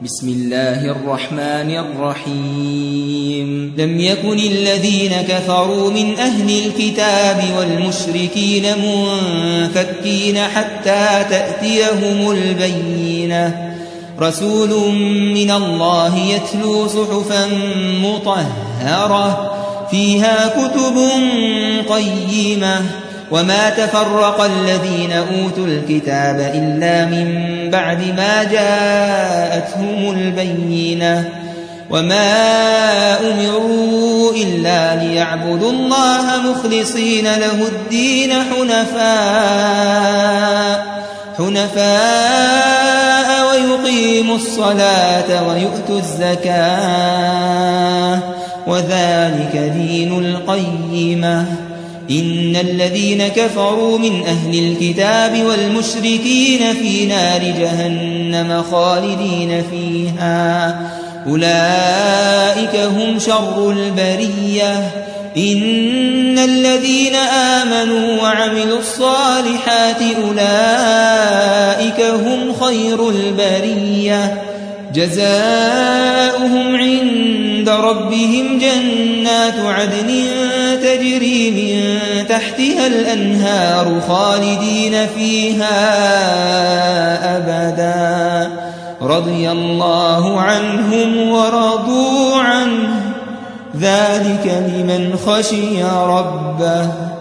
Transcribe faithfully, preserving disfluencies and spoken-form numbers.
بسم الله الرحمن الرحيم لم يكن الذين كفروا من أهل الكتاب والمشركين منفكين حتى تأتيهم البينة رسول من الله يتلو صحفا مطهرة فيها كتب قيمة وما تفرق الذين أوتوا الكتاب إلا من بعد ما جاءتهم البينة وما أمروا إلا ليعبدوا الله مخلصين له الدين حنفاء حنفاء ويقيموا الصلاة ويؤتوا الزكاة وذلك دين القيمة إن الذين كفروا من أهل الكتاب والمشركين في نار جهنم خالدين فيها أولئك هم شر البرية إن الذين آمنوا وعملوا الصالحات أولئك هم خير البرية جزاؤهم عند ربهم جنات عدن تجري من تحتها الأنهار خالدين فيها أبدا رضي الله عنهم ورضوا عنه ذلك لمن خشي ربه